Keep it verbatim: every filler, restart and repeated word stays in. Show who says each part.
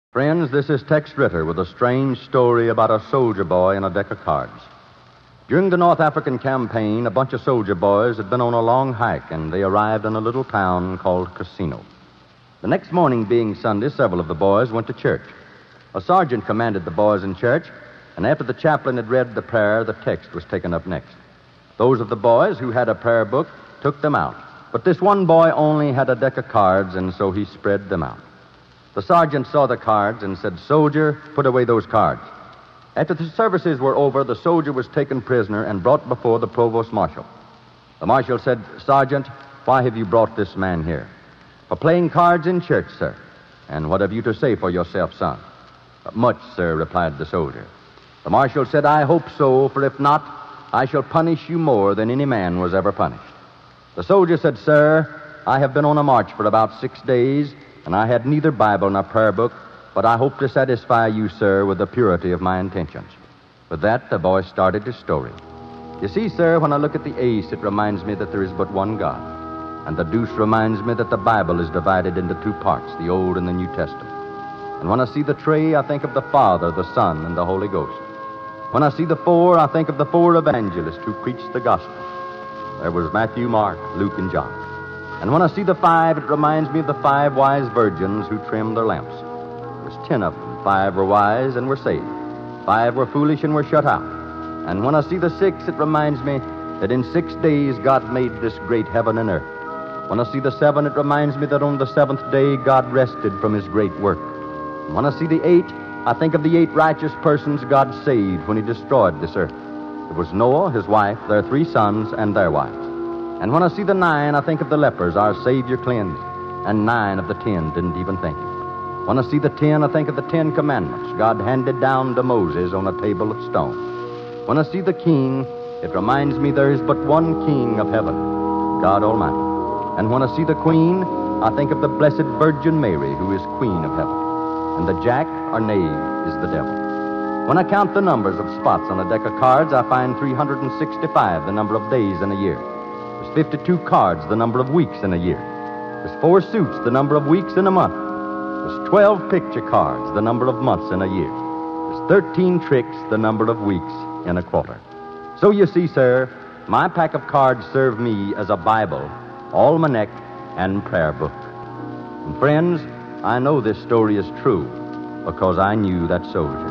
Speaker 1: Friends, this is Tex Ritter with a strange story about a soldier boy and a deck of cards. During the North African campaign, a bunch of soldier boys had been on a long hike, and they arrived in a little town called Casino. The next morning, being Sunday, several of the boys went to church. A sergeant commanded the boys in church, and after the chaplain had read the prayer, the text was taken up next. Those of the boys who had a prayer book took them out, but this one boy only had a deck of cards, and so he spread them out. The sergeant saw the cards and said, "Soldier, put away those cards." After the services were over, the soldier was taken prisoner and brought before the provost marshal. The marshal said, "Sergeant, why have you brought this man here?" "For playing cards in church, sir." "And what have you to say for yourself, son?" "Much, sir," replied the soldier. The marshal said, "I hope so, for if not, I shall punish you more than any man was ever punished." The soldier said, "Sir, I have been on a march for about six days, and I had neither Bible nor prayer book, but I hope to satisfy you, sir, with the purity of my intentions." With that, the boy started his story. "You see, sir, when I look at the ace, it reminds me that there is but one God. And the deuce reminds me that the Bible is divided into two parts, the Old and the New Testament. And when I see the tree, I think of the Father, the Son, and the Holy Ghost. When I see the four, I think of the four evangelists who preached the gospel. There was Matthew, Mark, Luke, and John. And when I see the five, it reminds me of the five wise virgins who trimmed their lamps. There's ten of them. Five were wise and were saved. Five were foolish and were shut out. And when I see the six, it reminds me that in six days God made this great heaven and earth. When I see the seven, it reminds me that on the seventh day God rested from his great work. And when I see the eight, I think of the eight righteous persons God saved when he destroyed this earth. It was Noah, his wife, their three sons, and their wives. And when I see the nine, I think of the lepers our Savior cleansed, and nine of the ten didn't even think it. When I see the ten, I think of the Ten Commandments God handed down to Moses on a table of stone. When I see the king, it reminds me there is but one king of heaven, God Almighty. And when I see the queen, I think of the Blessed Virgin Mary, who is queen of heaven. And the jack, or knave, is the devil. When I count the numbers of spots on a deck of cards, I find three hundred sixty-five, the number of days in a year. There's fifty-two cards, the number of weeks in a year. There's four suits, the number of weeks in a month. There's twelve picture cards, the number of months in a year. There's thirteen tricks, the number of weeks in a quarter. So you see, sir, my pack of cards serve me as a Bible, almanac, and prayer book. And friends, I know this story is true because I knew that soldier.